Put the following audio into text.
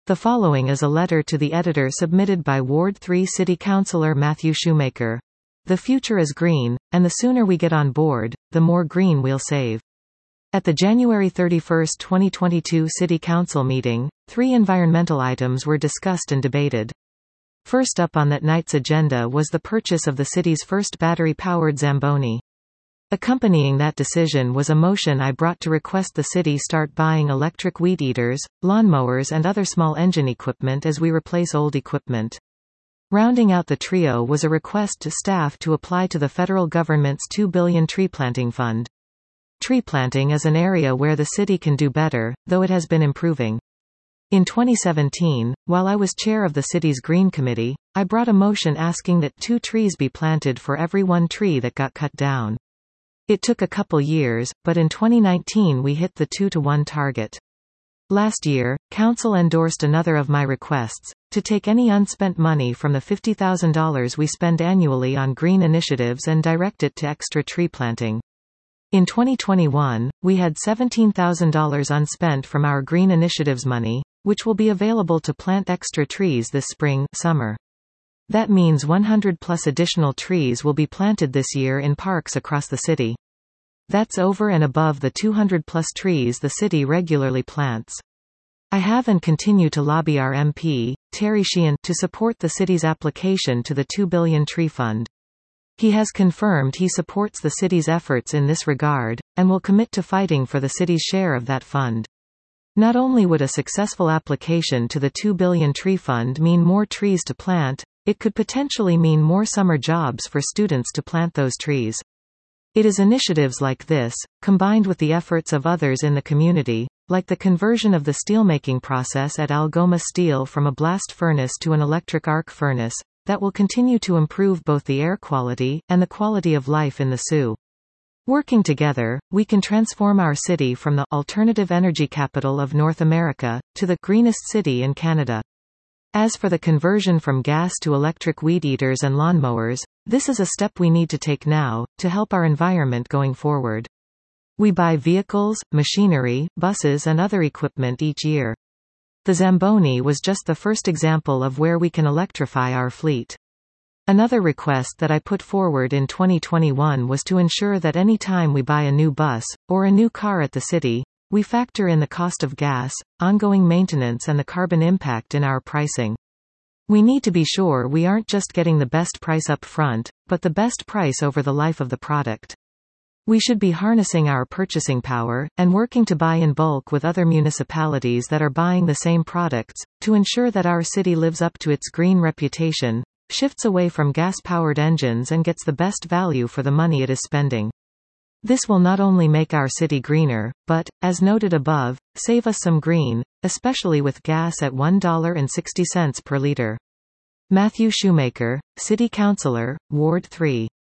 The following is a letter to the editor submitted by Ward 3 City Councillor Matthew Shoemaker. The future is green, and the sooner we get on board, the more green we'll save. At the January 31, 2022 City Council meeting, 3 environmental items were discussed and debated. First up on that night's agenda was the purchase of the city's first battery-powered Zamboni. Accompanying that decision was a motion I brought to request the city start buying electric weed eaters, lawnmowers and other small engine equipment as we replace old equipment. Rounding out the trio was a request to staff to apply to the federal government's $2 billion tree planting fund. Tree planting is an area where the city can do better, though it has been improving. In 2017, while I was chair of the city's Green Committee, I brought a motion asking that 2 trees be planted for every 1 tree that got cut down. It took a couple years, but in 2019 we hit the 2-to-1 target. Last year, Council endorsed another of my requests, to take any unspent money from the $50,000 we spend annually on green initiatives and direct it to extra tree planting. In 2021, we had $17,000 unspent from our green initiatives money, which will be available to plant extra trees this spring, summer. That means 100+ additional trees will be planted this year in parks across the city. That's over and above the 200+ trees the city regularly plants. I have and continue to lobby our MP, Terry Sheehan, to support the city's application to the $2 billion tree fund. He has confirmed he supports the city's efforts in this regard, and will commit to fighting for the city's share of that fund. Not only would a successful application to the $2 billion tree fund mean more trees to plant, it could potentially mean more summer jobs for students to plant those trees. It is initiatives like this, combined with the efforts of others in the community, like the conversion of the steelmaking process at Algoma Steel from a blast furnace to an electric arc furnace, that will continue to improve both the air quality and the quality of life in the Sioux. Working together, we can transform our city from the alternative energy capital of North America to the greenest city in Canada. As for the conversion from gas to electric weed eaters and lawnmowers, this is a step we need to take now, to help our environment going forward. We buy vehicles, machinery, buses and other equipment each year. The Zamboni was just the first example of where we can electrify our fleet. Another request that I put forward in 2021 was to ensure that any time we buy a new bus, or a new car at the city, we factor in the cost of gas, ongoing maintenance and the carbon impact in our pricing. We need to be sure we aren't just getting the best price up front, but the best price over the life of the product. We should be harnessing our purchasing power, and working to buy in bulk with other municipalities that are buying the same products, to ensure that our city lives up to its green reputation, shifts away from gas-powered engines and gets the best value for the money it is spending. This will not only make our city greener, but, as noted above, save us some green, especially with gas at $1.60 per liter. Matthew Shoemaker, City Councillor, Ward 3.